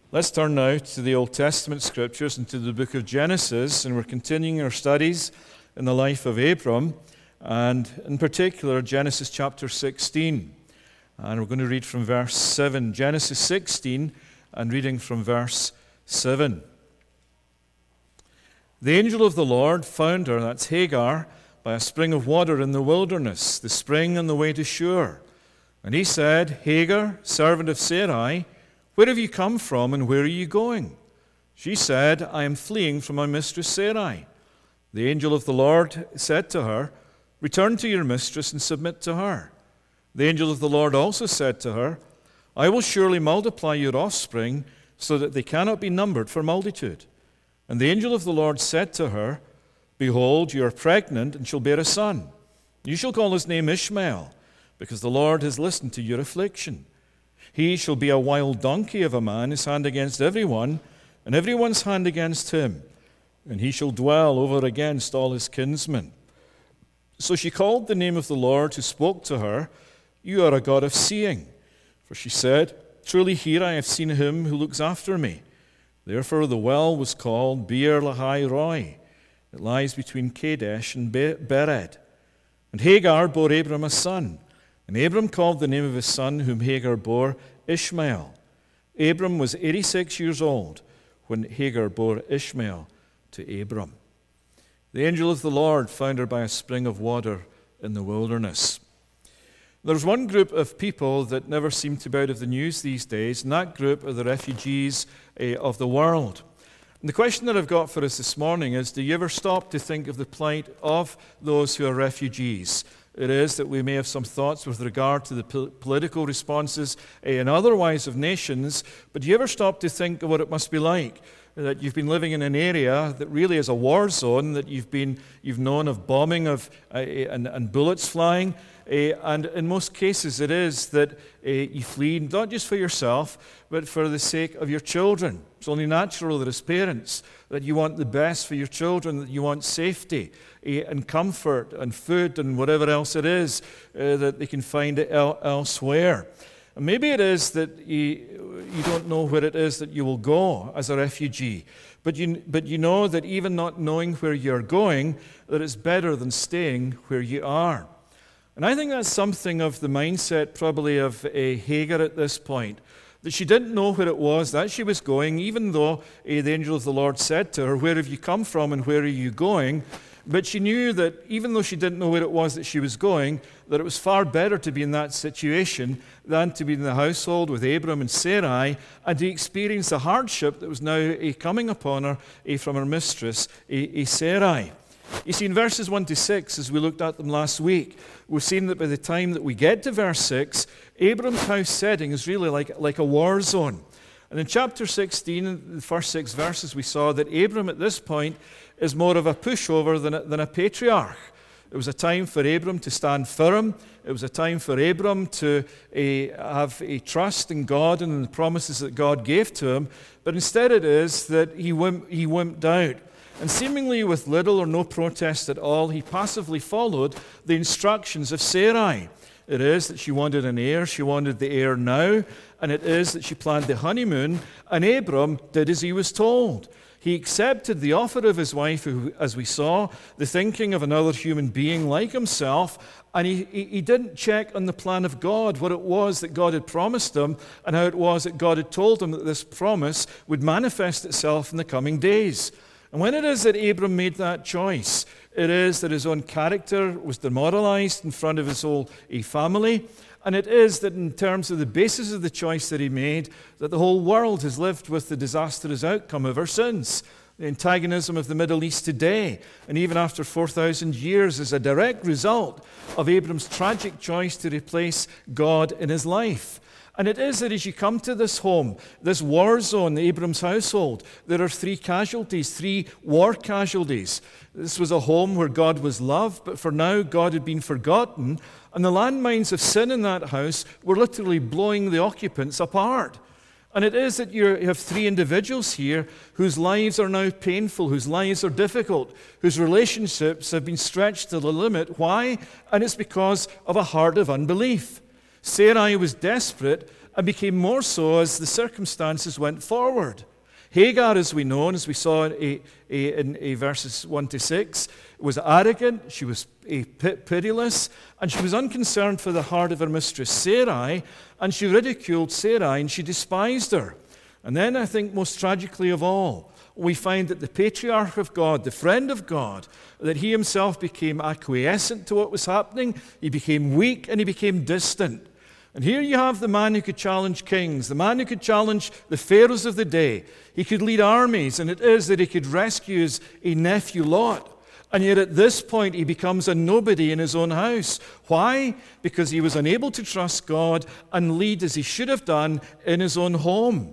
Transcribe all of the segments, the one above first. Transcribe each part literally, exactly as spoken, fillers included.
Let's turn now to the Old Testament scriptures and to the book of Genesis, and we're continuing our studies in the life of Abram, and in particular Genesis chapter sixteen. And we're going to read from verse seven, Genesis sixteen, and reading from verse seven. The angel of the Lord found her, that's Hagar, by a spring of water in the wilderness, the spring on the way to Shur. And he said, Hagar, servant of Sarai, where have you come from and where are you going? She said, I am fleeing from my mistress Sarai. The angel of the Lord said to her, return to your mistress and submit to her. The angel of the Lord also said to her, I will surely multiply your offspring so that they cannot be numbered for multitude. And the angel of the Lord said to her, behold, you are pregnant and shall bear a son. You shall call his name Ishmael, because the Lord has listened to your affliction. He shall be a wild donkey of a man, his hand against everyone, and everyone's hand against him. And he shall dwell over against all his kinsmen. So she called the name of the Lord who spoke to her, you are a God of seeing. For she said, truly here I have seen him who looks after me. Therefore the well was called Beer Lahai Roi. It lies between Kadesh and Bered. And Hagar bore Abram a son. And Abram called the name of his son, whom Hagar bore, Ishmael. Abram was eighty-six years old when Hagar bore Ishmael to Abram. The angel of the Lord found her by a spring of water in the wilderness. There's one group of people that never seem to be out of the news these days, and that group are the refugees uh, of the world. And the question that I've got for us this morning is, do you ever stop to think of the plight of those who are refugees? It is that we may have some thoughts with regard to the po- political responses uh, and otherwise of nations, but do you ever stop to think of what it must be like? That you've been living in an area that really is a war zone, that you've been you've known of bombing of uh, and, and bullets flying, uh, and in most cases it is that uh, you flee not just for yourself, but for the sake of your children. It's only natural that as parents that you want the best for your children, that you want safety uh, and comfort and food and whatever else it is uh, that they can find el- elsewhere. And maybe it is that you, you don't know where it is that you will go as a refugee, but you, but you know that even not knowing where you're going, that it's better than staying where you are. And I think that's something of the mindset probably of a Hagar at this point, that she didn't know where it was that she was going, even though uh, the angel of the Lord said to her, where have you come from and where are you going? But she knew that even though she didn't know where it was that she was going, that it was far better to be in that situation than to be in the household with Abram and Sarai and to experience the hardship that was now uh, coming upon her uh, from her mistress, uh, uh, Sarai. You see, in verses one to six, as we looked at them last week, we've seen that by the time that we get to verse six, Abram's house setting is really like, like a war zone. And in chapter sixteen, the first six verses, we saw that Abram at this point is more of a pushover than a, than a patriarch. It was a time for Abram to stand firm. It was a time for Abram to uh, have a trust in God and in the promises that God gave to him. But instead it is that he, wimp, he wimped out. And seemingly with little or no protest at all, he passively followed the instructions of Sarai. It is that she wanted an heir, she wanted the heir now, and it is that she planned the honeymoon, and Abram did as he was told. He accepted the offer of his wife, who, as we saw, the thinking of another human being like himself, and he, he, he didn't check on the plan of God, what it was that God had promised him, and how it was that God had told him that this promise would manifest itself in the coming days. And when it is that Abram made that choice, it is that his own character was demoralized in front of his whole family. And it is that in terms of the basis of the choice that he made, that the whole world has lived with the disastrous outcome ever since. The antagonism of the Middle East today, and even after four thousand years, is a direct result of Abram's tragic choice to replace God in his life. And it is that as you come to this home, this war zone, Abram's household, there are three casualties, three war casualties. This was a home where God was loved, but for now God had been forgotten, and the landmines of sin in that house were literally blowing the occupants apart. And it is that you have three individuals here whose lives are now painful, whose lives are difficult, whose relationships have been stretched to the limit. Why? And it's because of a heart of unbelief. Sarai was desperate, and became more so as the circumstances went forward. Hagar, as we know, and as we saw in, in, in verses one to six, was arrogant, she was pitiless, and she was unconcerned for the heart of her mistress Sarai, and she ridiculed Sarai, and she despised her. And then I think most tragically of all, we find that the patriarch of God, the friend of God, that he himself became acquiescent to what was happening, he became weak, and he became distant. And here you have the man who could challenge kings, the man who could challenge the pharaohs of the day. He could lead armies, and it is that he could rescue his a nephew Lot. And yet at this point, he becomes a nobody in his own house. Why? Because he was unable to trust God and lead as he should have done in his own home.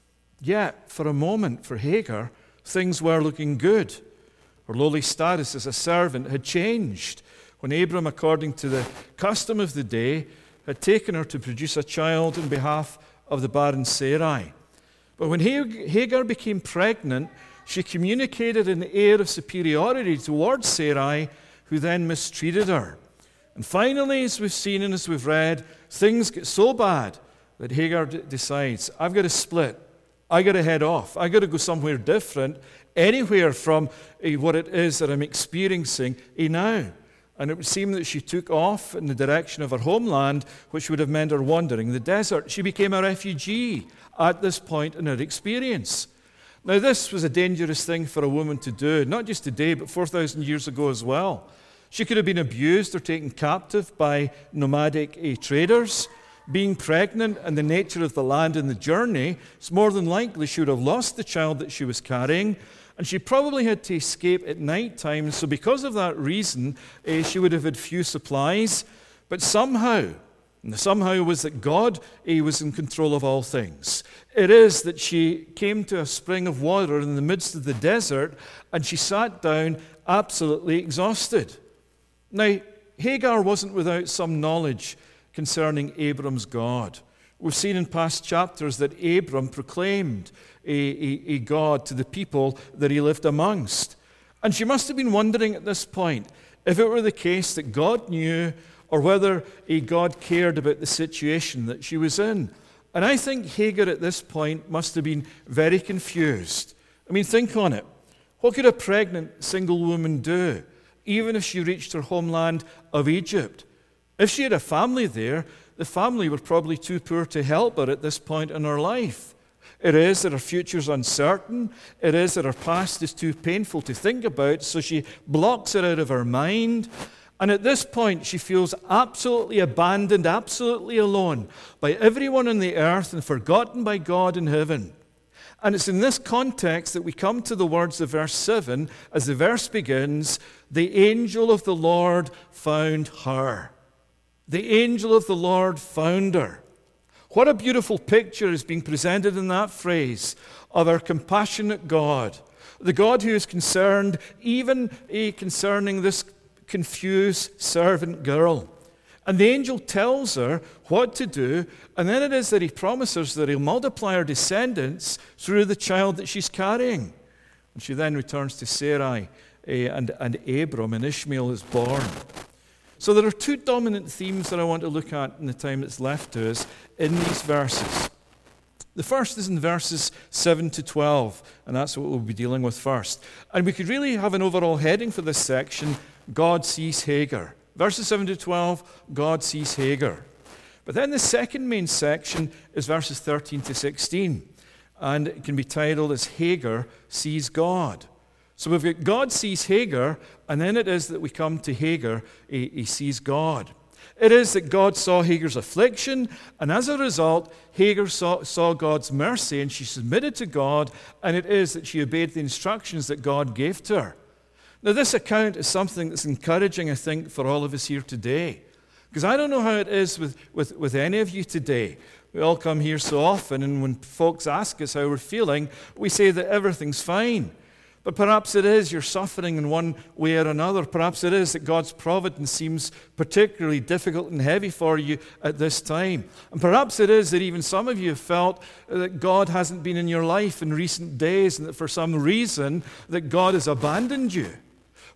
Yet, for a moment, for Hagar, things were looking good. Her lowly status as a servant had changed when Abram, according to the custom of the day, had taken her to produce a child on behalf of the barren Sarai. But when Hagar became pregnant, she communicated an air of superiority towards Sarai, who then mistreated her. And finally, as we've seen and as we've read, things get so bad that Hagar d- decides, I've got to split. I've got to head off. I've got to go somewhere different, anywhere from uh, what it is that I'm experiencing uh, now. And it would seem that she took off in the direction of her homeland, which would have meant her wandering the desert. She became a refugee at this point in her experience. Now, this was a dangerous thing for a woman to do, not just today, but four thousand years ago as well. She could have been abused or taken captive by nomadic uh, traders. Being pregnant and the nature of the land and the journey, it's more than likely she would have lost the child that she was carrying, and she probably had to escape at night time. So because of that reason, uh, she would have had few supplies. But somehow, and the somehow was that God uh, was in control of all things. It is that she came to a spring of water in the midst of the desert, and she sat down absolutely exhausted. Now, Hagar wasn't without some knowledge concerning Abram's God. We've seen in past chapters that Abram proclaimed a, a, a God to the people that he lived amongst. And she must have been wondering at this point if it were the case that God knew or whether a God cared about the situation that she was in. And I think Hagar at this point must have been very confused. I mean, think on it. What could a pregnant single woman do, even if she reached her homeland of Egypt? If she had a family there, the family were probably too poor to help her at this point in her life. It is that her future's uncertain. It is that her past is too painful to think about, so she blocks it out of her mind. And at this point, she feels absolutely abandoned, absolutely alone by everyone on the earth and forgotten by God in heaven. And it's in this context that we come to the words of verse seven, as the verse begins, the angel of the Lord found her. The angel of the Lord found her. What a beautiful picture is being presented in that phrase of our compassionate God, the God who is concerned even concerning this confused servant girl. And the angel tells her what to do, and then it is that he promises that he'll multiply her descendants through the child that she's carrying. And she then returns to Sarai and, and Abram, and Ishmael is born. So there are two dominant themes that I want to look at in the time that's left to us in these verses. The first is in verses seven to twelve, and that's what we'll be dealing with first. And we could really have an overall heading for this section, God sees Hagar. Verses seven to twelve, God sees Hagar. But then the second main section is verses thirteen to sixteen, and it can be titled as Hagar sees God. So we've got God sees Hagar, and then it is that we come to Hagar, he, he sees God. It is that God saw Hagar's affliction, and as a result, Hagar saw, saw God's mercy, and she submitted to God, and it is that she obeyed the instructions that God gave to her. Now, this account is something that's encouraging, I think, for all of us here today. Because I don't know how it is with, with, with any of you today. We all come here so often, and when folks ask us how we're feeling, we say that everything's fine. But perhaps it is you're suffering in one way or another. Perhaps it is that God's providence seems particularly difficult and heavy for you at this time. And perhaps it is that even some of you have felt that God hasn't been in your life in recent days and that for some reason that God has abandoned you.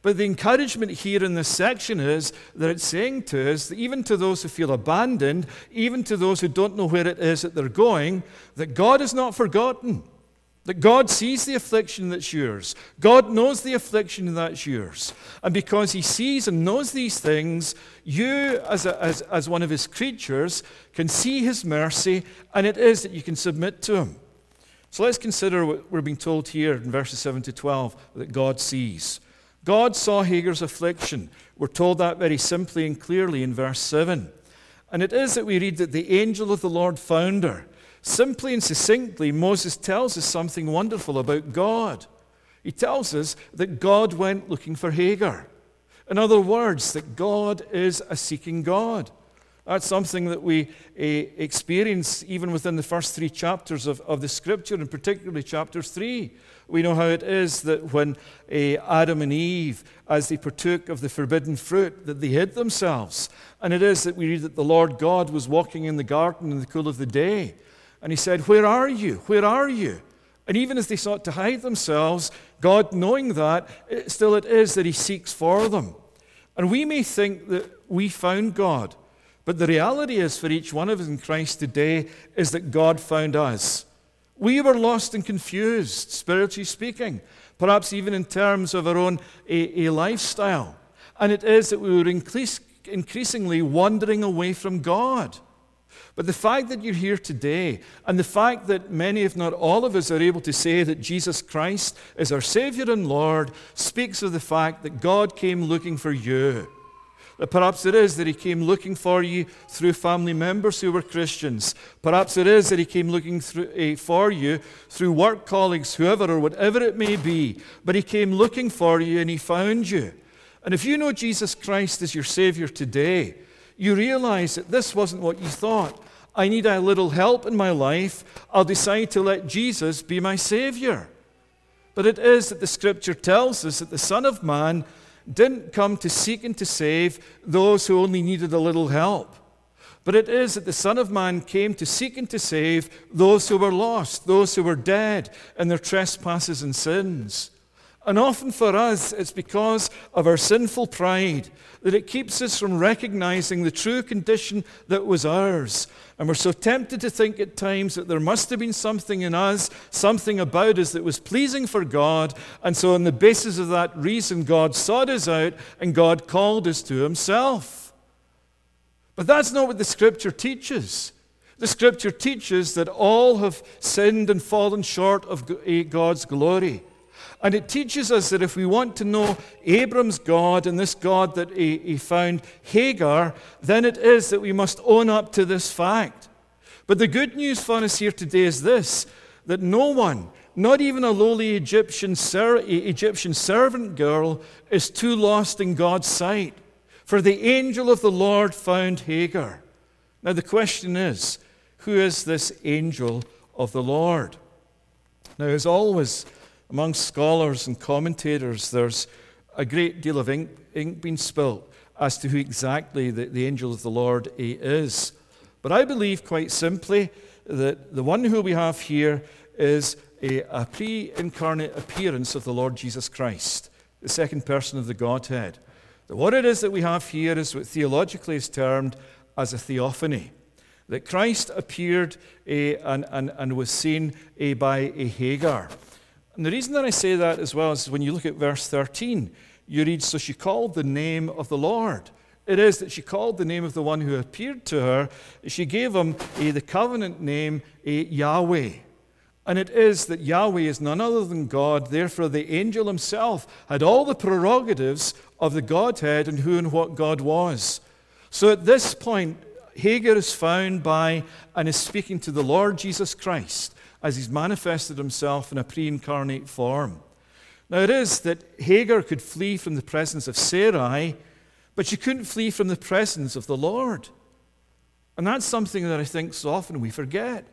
But the encouragement here in this section is that it's saying to us that even to those who feel abandoned, even to those who don't know where it is that they're going, that God is not forgotten. That God sees the affliction that's yours. God knows the affliction that's yours. And because he sees and knows these things, you as, a, as, as one of his creatures can see his mercy, and it is that you can submit to him. So let's consider what we're being told here in verses seven to twelve, that God sees. God saw Hagar's affliction. We're told that very simply and clearly in verse seven. And it is that we read that the angel of the Lord found her. Simply and succinctly, Moses tells us something wonderful about God. He tells us that God went looking for Hagar. In other words, that God is a seeking God. That's something that we uh, experience even within the first three chapters of, of the Scripture, and particularly chapter three. We know how it is that when uh, Adam and Eve, as they partook of the forbidden fruit, that they hid themselves. And it is that we read that the Lord God was walking in the garden in the cool of the day. And he said, "Where are you? Where are you?" And even as they sought to hide themselves, God, knowing that, it, still it is that he seeks for them. And we may think that we found God, but the reality is for each one of us in Christ today is that God found us. We were lost and confused, spiritually speaking, perhaps even in terms of our own a, a lifestyle. And it is that we were increase, increasingly wandering away from God. But the fact that you're here today, and the fact that many, if not all of us, are able to say that Jesus Christ is our Savior and Lord, speaks of the fact that God came looking for you. That perhaps it is that he came looking for you through family members who were Christians. Perhaps it is that he came looking through, uh, for you through work colleagues, whoever or whatever it may be. But he came looking for you and he found you. And if you know Jesus Christ as your Savior today, you realize that this wasn't what you thought. I need a little help in my life. I'll decide to let Jesus be my Savior. But it is that the Scripture tells us that the Son of Man didn't come to seek and to save those who only needed a little help. But it is that the Son of Man came to seek and to save those who were lost, those who were dead in their trespasses and sins. And often for us, it's because of our sinful pride that it keeps us from recognizing the true condition that was ours. And we're so tempted to think at times that there must have been something in us, something about us that was pleasing for God. And so on the basis of that reason, God sought us out and God called us to himself. But that's not what the Scripture teaches. The Scripture teaches that all have sinned and fallen short of God's glory. And it teaches us that if we want to know Abram's God and this God that he, he found Hagar, then it is that we must own up to this fact. But the good news for us here today is this, that no one, not even a lowly Egyptian, ser- Egyptian servant girl, is too lost in God's sight. For the angel of the Lord found Hagar. Now the question is, who is this angel of the Lord? Now as always, among scholars and commentators, there's a great deal of ink, ink being spilt as to who exactly the, the angel of the Lord is. But I believe quite simply that the one who we have here is a, a pre-incarnate appearance of the Lord Jesus Christ, the second person of the Godhead. That what it is that we have here is what theologically is termed as a theophany. That Christ appeared uh, and, and, and was seen uh, by a Hagar. And the reason that I say that as well is when you look at verse thirteen, you read, so she called the name of the Lord. It is that she called the name of the one who appeared to her. She gave him uh, the covenant name uh, Yahweh. And it is that Yahweh is none other than God. Therefore, the angel himself had all the prerogatives of the Godhead and who and what God was. So at this point, Hagar is found by and is speaking to the Lord Jesus Christ as he's manifested himself in a pre-incarnate form. Now it is that Hagar could flee from the presence of Sarai, but she couldn't flee from the presence of the Lord. And that's something that I think so often we forget.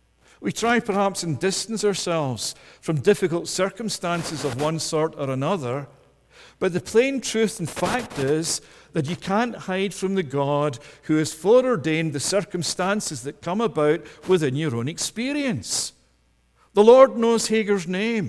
We try perhaps and distance ourselves from difficult circumstances of one sort or another, but the plain truth and fact is that you can't hide from the God who has foreordained the circumstances that come about within your own experience. The Lord knows Hagar's name.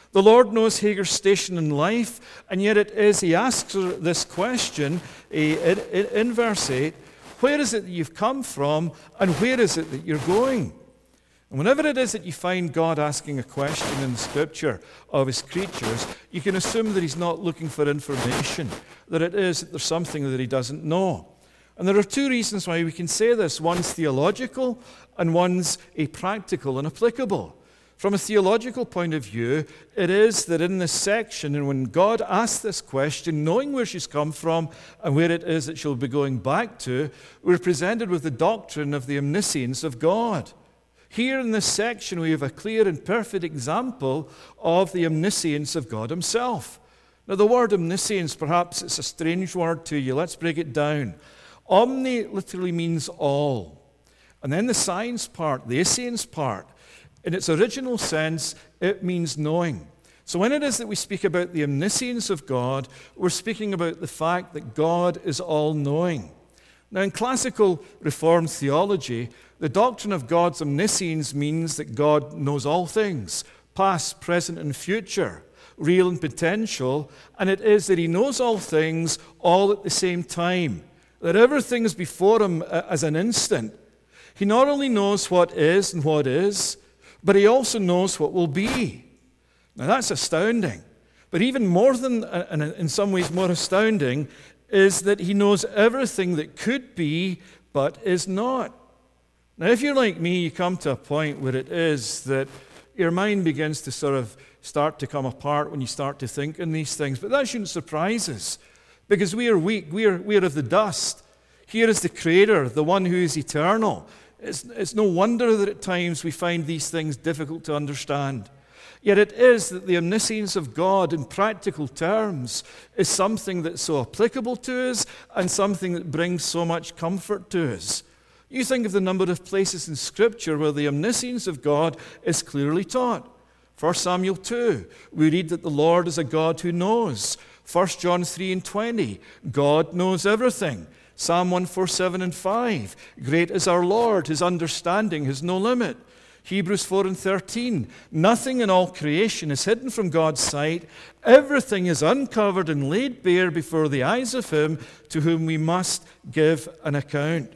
The Lord knows Hagar's station in life, and yet it is, he asks her this question in, in verse eight, where is it that you've come from, and where is it that you're going? And whenever it is that you find God asking a question in the Scripture of his creatures, you can assume that he's not looking for information, that it is that there's something that he doesn't know. And there are two reasons why we can say this. One's theological, and one's a practical and applicable. From a theological point of view, it is that in this section, and when God asks this question, knowing where she's come from and where it is that she'll be going back to, we're presented with the doctrine of the omniscience of God. Here in this section, we have a clear and perfect example of the omniscience of God himself. Now, the word omniscience, perhaps it's a strange word to you. Let's break it down. Omni literally means all. And then the science part, the escience part, in its original sense, it means knowing. So when it is that we speak about the omniscience of God, we're speaking about the fact that God is all-knowing. Now, in classical Reformed theology, the doctrine of God's omniscience means that God knows all things, past, present, and future, real and potential, and it is that he knows all things all at the same time, that everything is before him as an instant. He not only knows what is and what is, but he also knows what will be. Now that's astounding. But even more than, and in some ways more astounding, is that he knows everything that could be but is not. Now if you're like me, you come to a point where it is that your mind begins to sort of start to come apart when you start to think in these things. But that shouldn't surprise us, because we are weak, we are, we are of the dust. Here is the Creator, the one who is eternal. It's, it's no wonder that at times we find these things difficult to understand. Yet it is that the omniscience of God in practical terms is something that's so applicable to us and something that brings so much comfort to us. You think of the number of places in Scripture where the omniscience of God is clearly taught. First Samuel two, we read that the Lord is a God who knows. First John three and twenty, God knows everything. Psalm one forty-seven and five, great is our Lord, his understanding has no limit. Hebrews four and thirteen, nothing in all creation is hidden from God's sight. Everything is uncovered and laid bare before the eyes of him to whom we must give an account.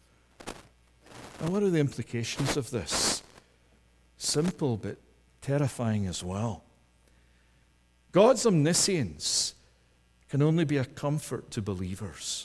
Now, what are the implications of this? Simple but terrifying as well. God's omniscience can only be a comfort to believers.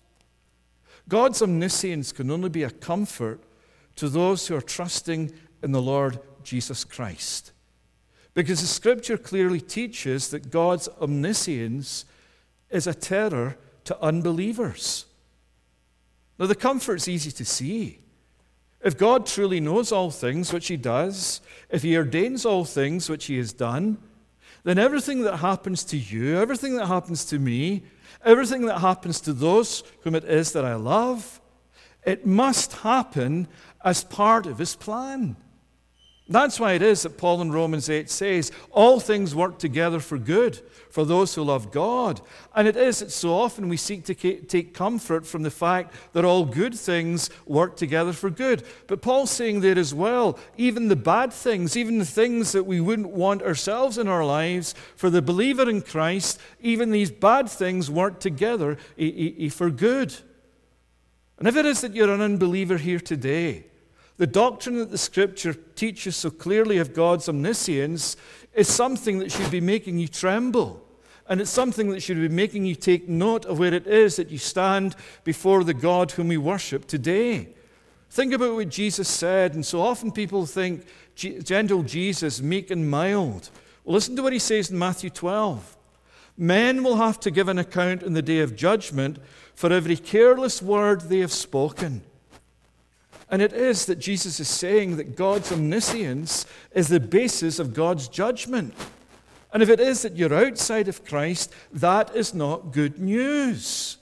God's omniscience can only be a comfort to those who are trusting in the Lord Jesus Christ. Because the Scripture clearly teaches that God's omniscience is a terror to unbelievers. Now, the comfort's easy to see. If God truly knows all things, which he does, if he ordains all things, which he has done, then everything that happens to you, everything that happens to me, everything that happens to those whom it is that I love, it must happen as part of his plan. That's why it is that Paul in Romans eight says, all things work together for good for those who love God. And it is that so often we seek to take comfort from the fact that all good things work together for good. But Paul's saying there as well, even the bad things, even the things that we wouldn't want ourselves in our lives, for the believer in Christ, even these bad things work together for good. And if it is that you're an unbeliever here today, the doctrine that the Scripture teaches so clearly of God's omniscience is something that should be making you tremble. And it's something that should be making you take note of where it is that you stand before the God whom we worship today. Think about what Jesus said, and so often people think, gentle Jesus, meek and mild. Well, listen to what he says in Matthew twelve. Men will have to give an account in the day of judgment for every careless word they have spoken. And it is that Jesus is saying that God's omniscience is the basis of God's judgment. And if it is that you're outside of Christ, that is not good news.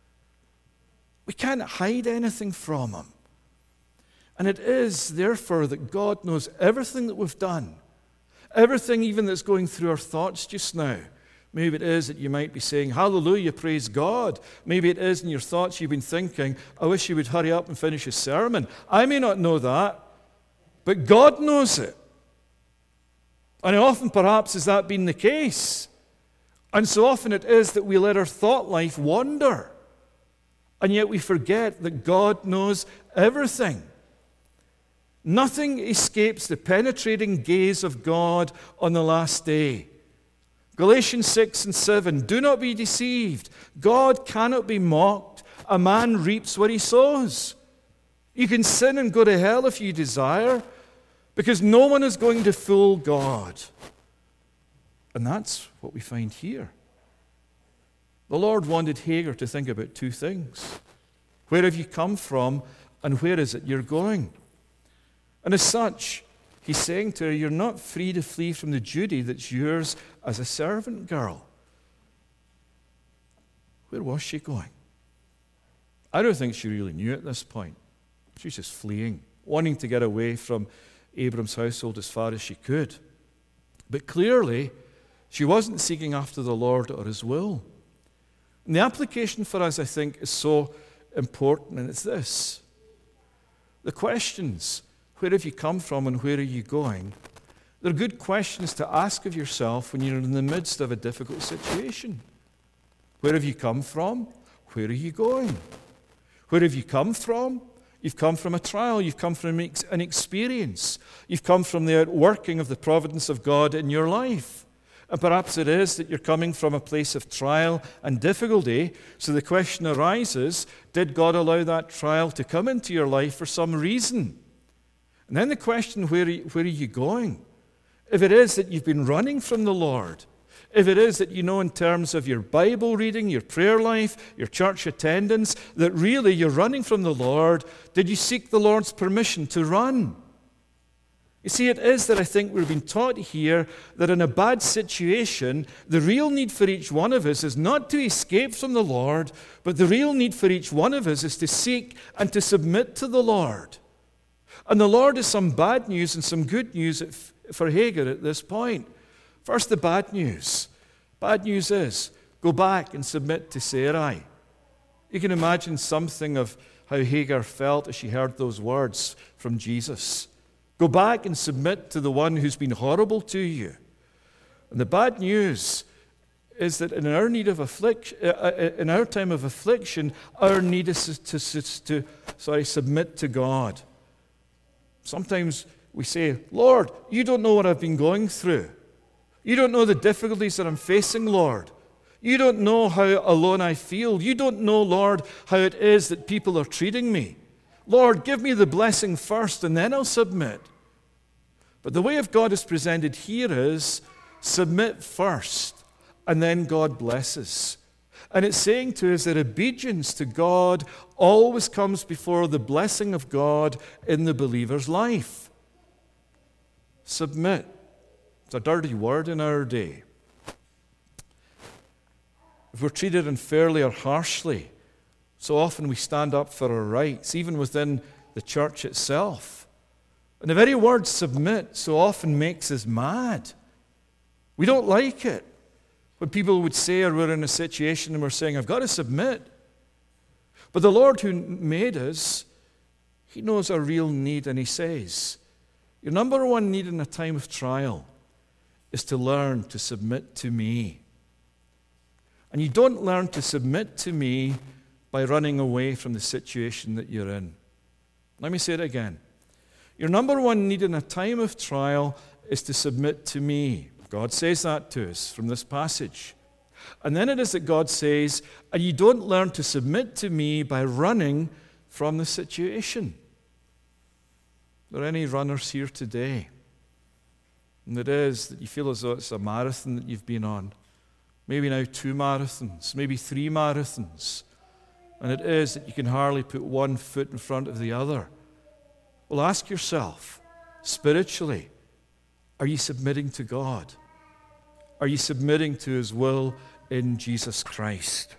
We can't hide anything from him. And it is, therefore, that God knows everything that we've done, everything even that's going through our thoughts just now. Maybe it is that you might be saying, hallelujah, praise God. Maybe it is in your thoughts you've been thinking, I wish he would hurry up and finish his sermon. I may not know that, but God knows it. And how often perhaps has that been the case? And so often it is that we let our thought life wander. And yet we forget that God knows everything. Nothing escapes the penetrating gaze of God on the last day. Galatians six and seven, do not be deceived. God cannot be mocked. A man reaps what he sows. You can sin and go to hell if you desire, because no one is going to fool God. And that's what we find here. The Lord wanted Hagar to think about two things. Where have you come from, and where is it you're going? And as such, he's saying to her, you're not free to flee from the duty that's yours as a servant girl. Where was she going? I don't think she really knew at this point. She was just fleeing, wanting to get away from Abram's household as far as she could. But clearly, she wasn't seeking after the Lord or his will. And the application for us, I think, is so important, and it's this. The questions, where have you come from and where are you going? They're good questions to ask of yourself when you're in the midst of a difficult situation. Where have you come from? Where are you going? Where have you come from? You've come from a trial. You've come from an experience. You've come from the outworking of the providence of God in your life. And perhaps it is that you're coming from a place of trial and difficulty. So the question arises, did God allow that trial to come into your life for some reason? And then the question, where are you, where are you going? If it is that you've been running from the Lord, if it is that you know in terms of your Bible reading, your prayer life, your church attendance, that really you're running from the Lord, did you seek the Lord's permission to run? You see, it is that I think we've been taught here that in a bad situation, the real need for each one of us is not to escape from the Lord, but the real need for each one of us is to seek and to submit to the Lord. And the Lord is some bad news and some good news for Hagar at this point. First, the bad news. Bad news is, go back and submit to Sarai. You can imagine something of how Hagar felt as she heard those words from Jesus. Go back and submit to the one who's been horrible to you. And the bad news is that in our need of affliction, in our time of affliction, our need is to, to, to sorry, submit to God. Sometimes we say, Lord, you don't know what I've been going through. You don't know the difficulties that I'm facing, Lord. You don't know how alone I feel. You don't know, Lord, how it is that people are treating me. Lord, give me the blessing first, and then I'll submit. But the way of God is presented here is submit first, and then God blesses. And it's saying to us that obedience to God always comes before the blessing of God in the believer's life. Submit. It's a dirty word in our day. If we're treated unfairly or harshly, so often we stand up for our rights, even within the church itself. And the very word submit so often makes us mad. We don't like it when people would say, or we're in a situation and we're saying, I've got to submit. But the Lord who made us, He knows our real need, and He says, your number one need in a time of trial is to learn to submit to me. And you don't learn to submit to me by running away from the situation that you're in. Let me say it again. Your number one need in a time of trial is to submit to me. God says that to us from this passage. And then it is that God says, and you don't learn to submit to me by running from the situation. Are there any runners here today? And it is that you feel as though it's a marathon that you've been on. Maybe now two marathons, maybe three marathons. And it is that you can hardly put one foot in front of the other. Well, ask yourself, spiritually, are you submitting to God? Are you submitting to His will in Jesus Christ?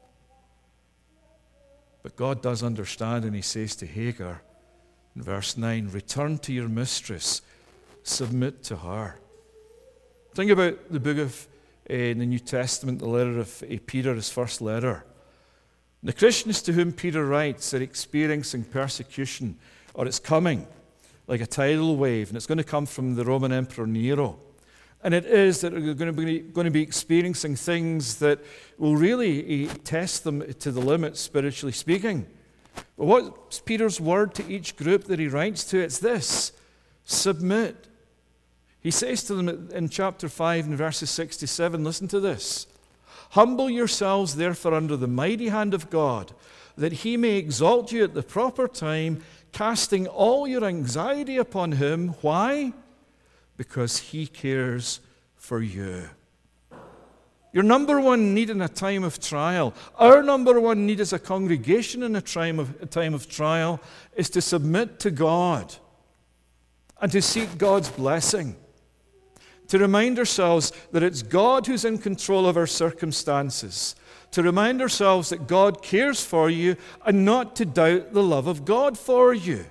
But God does understand, and He says to Hagar in verse nine, return to your mistress, submit to her. Think about the book of uh, in the New Testament, the letter of uh, Peter, his first letter. The Christians to whom Peter writes are experiencing persecution, or it's coming like a tidal wave, and it's going to come from the Roman Emperor Nero. And it is that they're going to be, going to be experiencing things that will really uh, test them to the limit, spiritually speaking. But what's Peter's word to each group that he writes to? It's this: submit. He says to them in chapter five and verses six to seven, listen to this. Humble yourselves therefore under the mighty hand of God, that he may exalt you at the proper time, casting all your anxiety upon him. Why? Because he cares for you. Your number one need in a time of trial, our number one need as a congregation in a time of, a time of trial, is to submit to God and to seek God's blessing. To remind ourselves that it's God who's in control of our circumstances. To remind ourselves that God cares for you and not to doubt the love of God for you.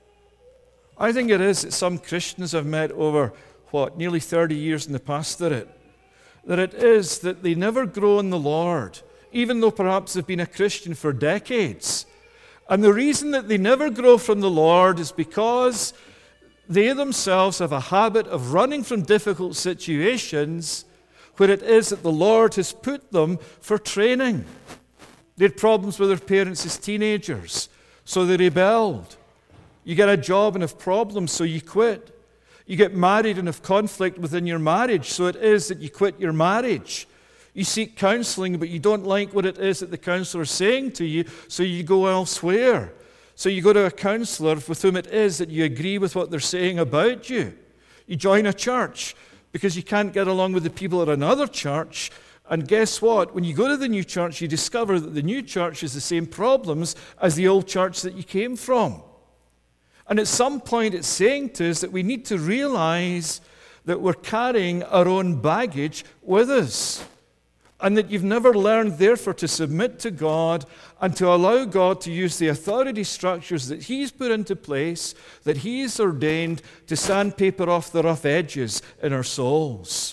I think it is that some Christians I've met over, what, nearly thirty years in the pastorate, that it is that they never grow in the Lord, even though perhaps they've been a Christian for decades. And the reason that they never grow from the Lord is because they themselves have a habit of running from difficult situations where it is that the Lord has put them for training. They had problems with their parents as teenagers, so they rebelled. You get a job and have problems, so you quit. You get married and have conflict within your marriage, so it is that you quit your marriage. You seek counseling, but you don't like what it is that the counselor is saying to you, so you go elsewhere. So you go to a counselor with whom it is that you agree with what they're saying about you. You join a church because you can't get along with the people at another church. And guess what? When you go to the new church, you discover that the new church has the same problems as the old church that you came from. And at some point, it's saying to us that we need to realize that we're carrying our own baggage with us. And that you've never learned, therefore, to submit to God and to allow God to use the authority structures that He's put into place, that He's ordained to sandpaper off the rough edges in our souls.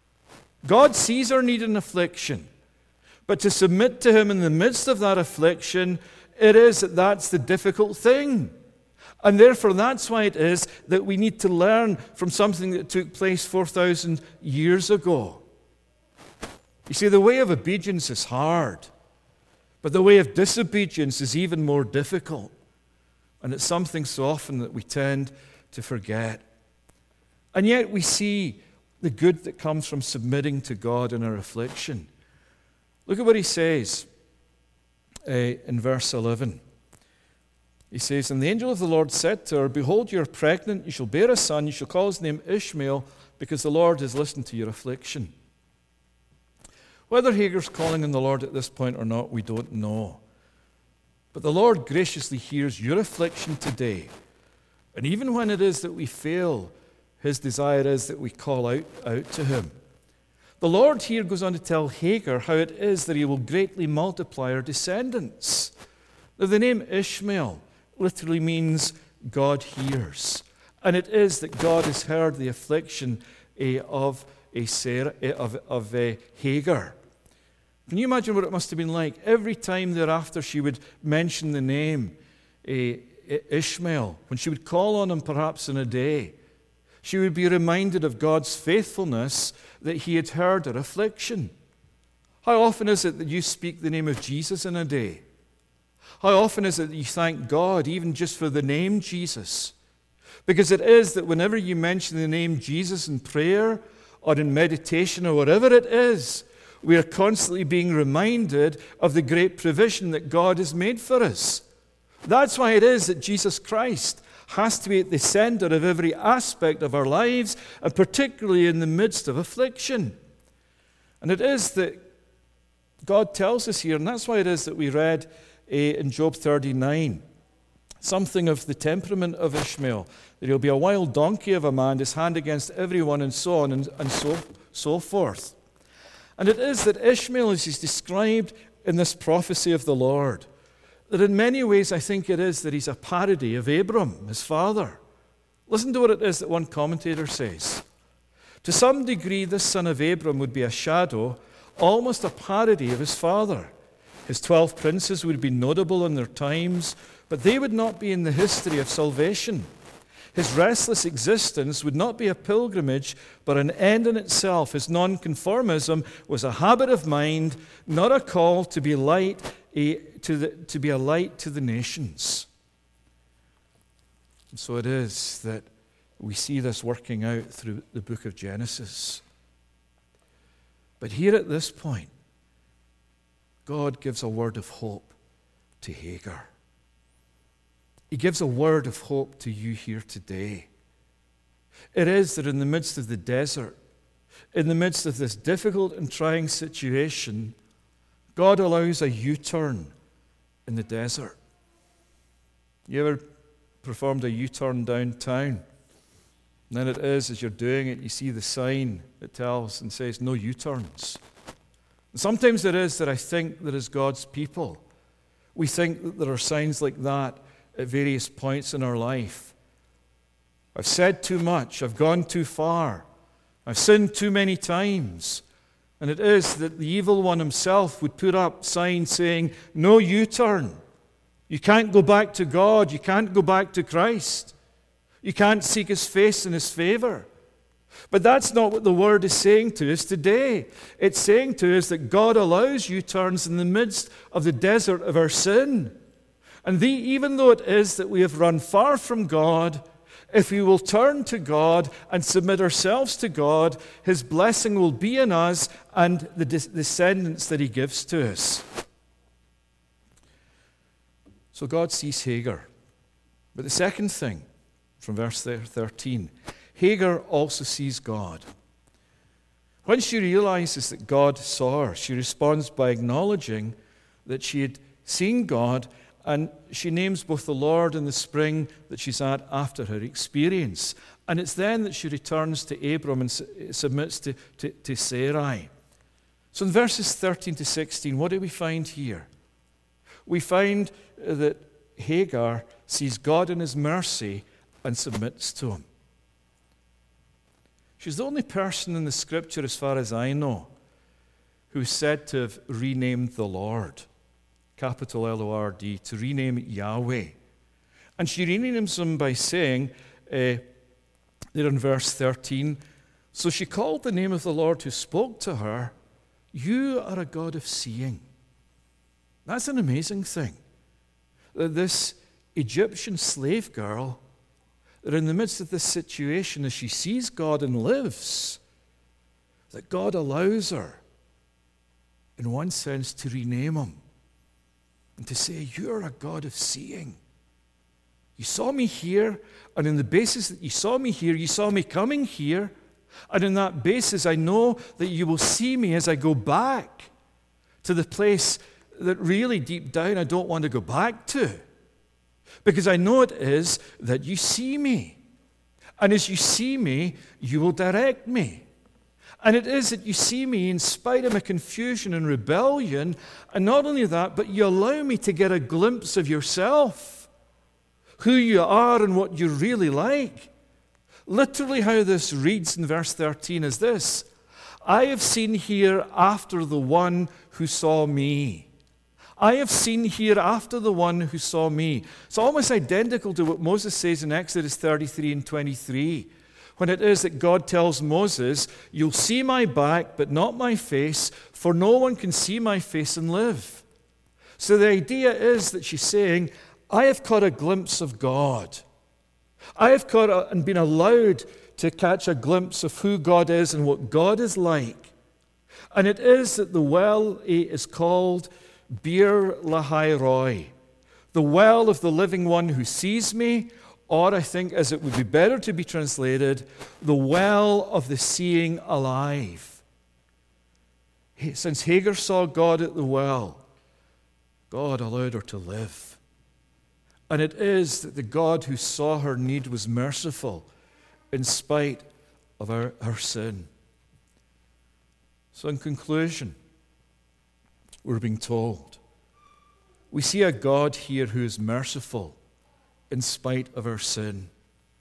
God sees our need in affliction. But to submit to Him in the midst of that affliction, it is that that's the difficult thing. And therefore, that's why it is that we need to learn from something that took place four thousand years ago. You see, the way of obedience is hard, but the way of disobedience is even more difficult. And it's something so often that we tend to forget. And yet we see the good that comes from submitting to God in our affliction. Look at what he says uh, in verse eleven. He says, "And the angel of the Lord said to her, Behold, you are pregnant, you shall bear a son, you shall call his name Ishmael, because the Lord has listened to your affliction." Whether Hagar's calling on the Lord at this point or not, we don't know. But the Lord graciously hears your affliction today. And even when it is that we fail, His desire is that we call out, out to Him. The Lord here goes on to tell Hagar how it is that He will greatly multiply her descendants. Now, the name Ishmael literally means God hears. And it is that God has heard the affliction uh, of, uh, Sarah, uh, of, of uh, Hagar. Can you imagine what it must have been like? Every time thereafter she would mention the name uh, Ishmael, when she would call on him perhaps in a day, she would be reminded of God's faithfulness that He had heard her affliction. How often is it that you speak the name of Jesus in a day? How often is it that you thank God even just for the name Jesus? Because it is that whenever you mention the name Jesus in prayer or in meditation or whatever it is, we are constantly being reminded of the great provision that God has made for us. That's why it is that Jesus Christ has to be at the center of every aspect of our lives, and particularly in the midst of affliction. And it is that God tells us here, and that's why it is that we read uh, in Job thirty-nine, something of the temperament of Ishmael, that he'll be a wild donkey of a man, his hand against everyone, and so on and, and so, so forth. And it is that Ishmael, as he's described in this prophecy of the Lord, that in many ways I think it is that he's a parody of Abram, his father. Listen to what it is that one commentator says. To some degree, this son of Abram would be a shadow, almost a parody of his father. His twelve princes would be notable in their times, but they would not be in the history of salvation. His restless existence would not be a pilgrimage, but an end in itself. His nonconformism was a habit of mind, not a call to be light, a, to, the, to be a light to the nations. And so it is that we see this working out through the book of Genesis. But here at this point, God gives a word of hope to Hagar. He gives a word of hope to you here today. It is that in the midst of the desert, in the midst of this difficult and trying situation, God allows a U-turn in the desert. You ever performed a U-turn downtown? And then it is, as you're doing it, you see the sign that tells and says, no U-turns. And sometimes it is that I think that as God's people, we think that there are signs like that at various points in our life. I've said too much. I've gone too far. I've sinned too many times. And it is that the evil one himself would put up signs saying, no U-turn. You can't go back to God. You can't go back to Christ. You can't seek His face and His favor. But that's not what the Word is saying to us today. It's saying to us that God allows U-turns in the midst of the desert of our sin. And the, even though it is that we have run far from God, if we will turn to God and submit ourselves to God, His blessing will be in us and the descendants that He gives to us. So God sees Hagar. But the second thing, from verse thirteen, Hagar also sees God. When she realizes that God saw her, she responds by acknowledging that she had seen God, and she names both the Lord and the spring that she's at after her experience. And it's then that she returns to Abram and submits to, to, to Sarai. So in verses thirteen to sixteen, what do we find here? We find that Hagar sees God in His mercy and submits to Him. She's the only person in the Scripture, as far as I know, who's said to have renamed the Lord, capital L O R D, to rename it Yahweh. And she renames Him by saying, uh, there in verse thirteen, so she called the name of the Lord who spoke to her, you are a God of seeing. That's an amazing thing. That this Egyptian slave girl, that in the midst of this situation, as she sees God and lives, that God allows her, in one sense, to rename Him and to say, you're a God of seeing. You saw me here, and in the basis that you saw me here, you saw me coming here, and in that basis, I know that you will see me as I go back to the place that really deep down I don't want to go back to. Because I know it is that you see me. And as you see me, you will direct me. And it is that you see me in spite of my confusion and rebellion. And not only that, but you allow me to get a glimpse of yourself, who you are and what you're really like. Literally how this reads in verse thirteen is this: I have seen here after the one who saw me. I have seen here after the one who saw me. It's almost identical to what Moses says in Exodus thirty-three and twenty-three, when it is that God tells Moses, you'll see my back, but not my face, for no one can see my face and live. So the idea is that she's saying, I have caught a glimpse of God. I have caught a, and been allowed to catch a glimpse of who God is and what God is like. And it is that the well is called Bir Lahai Roi, the well of the living one who sees me, or I think as it would be better to be translated, the well of the seeing alive. Since Hagar saw God at the well, God allowed her to live. And it is that the God who saw her need was merciful in spite of her, her sin. So in conclusion, we're being told, we see a God here who is merciful in spite of our sin.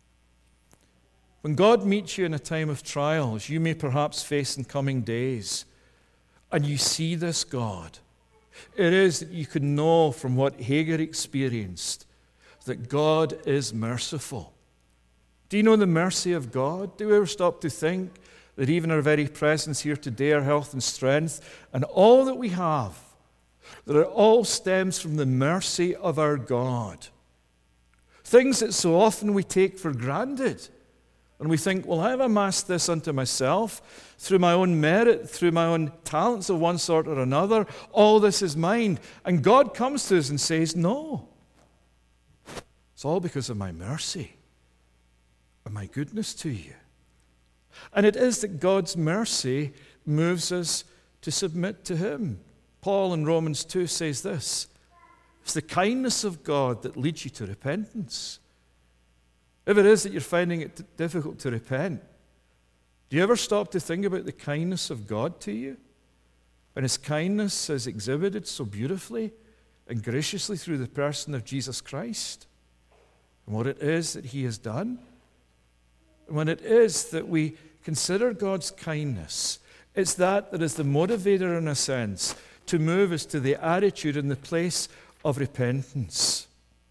When God meets you in a time of trials you may perhaps face in coming days, and you see this God, it is that you can know from what Hagar experienced that God is merciful. Do you know the mercy of God? Do we ever stop to think that even our very presence here today, our health and strength, and all that we have, that it all stems from the mercy of our God? Things that so often we take for granted. And we think, well, I've amassed this unto myself through my own merit, through my own talents of one sort or another. All this is mine. And God comes to us and says, no. It's all because of my mercy and my goodness to you. And it is that God's mercy moves us to submit to Him. Paul in Romans two says this: it's the kindness of God that leads you to repentance. If it is that you're finding it difficult to repent, do you ever stop to think about the kindness of God to you? And His kindness is exhibited so beautifully and graciously through the person of Jesus Christ, and what it is that He has done. And when it is that we consider God's kindness, it's that that is the motivator, in a sense, to move us to the attitude and the place of repentance.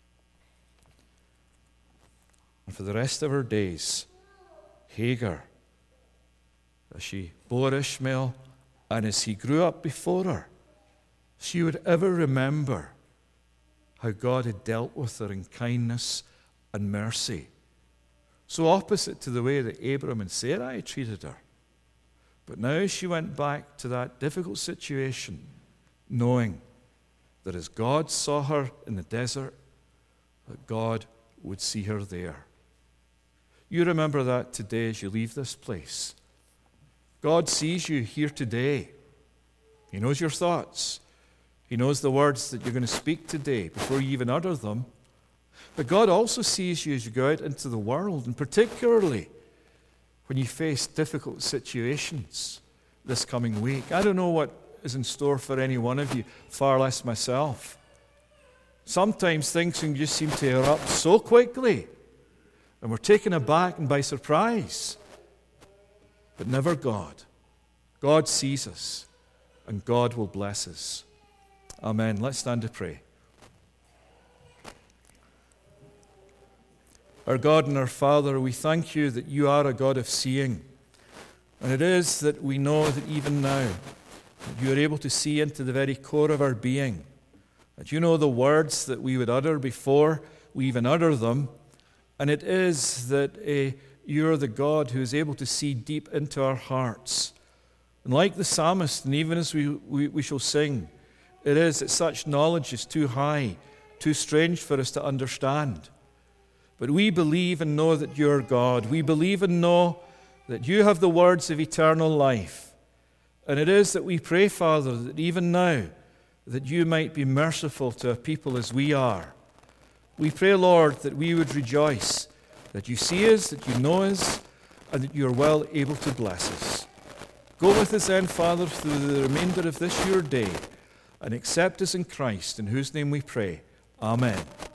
And for the rest of her days, Hagar, as she bore Ishmael and as he grew up before her, she would ever remember how God had dealt with her in kindness and mercy. So opposite to the way that Abram and Sarai treated her. But now she went back to that difficult situation, knowing that as God saw her in the desert, that God would see her there. You remember that today as you leave this place. God sees you here today. He knows your thoughts. He knows the words that you're going to speak today before you even utter them. But God also sees you as you go out into the world, and particularly when you face difficult situations this coming week. I don't know what is in store for any one of you, far less myself. Sometimes things can just seem to erupt so quickly, and we're taken aback and by surprise. But never God. God sees us, and God will bless us. Amen. Let's stand to pray. Our God and our Father, we thank you that you are a God of seeing. And it is that we know that even now, that you are able to see into the very core of our being. That you know the words that we would utter before we even utter them. And it is that uh, you are the God who is able to see deep into our hearts. And like the psalmist, and even as we, we, we shall sing, it is that such knowledge is too high, too strange for us to understand. But we believe and know that you are God. We believe and know that you have the words of eternal life. And it is that we pray, Father, that even now, that you might be merciful to a people as we are. We pray, Lord, that we would rejoice, that you see us, that you know us, and that you are well able to bless us. Go with us then, Father, through the remainder of this your day, and accept us in Christ, in whose name we pray. Amen.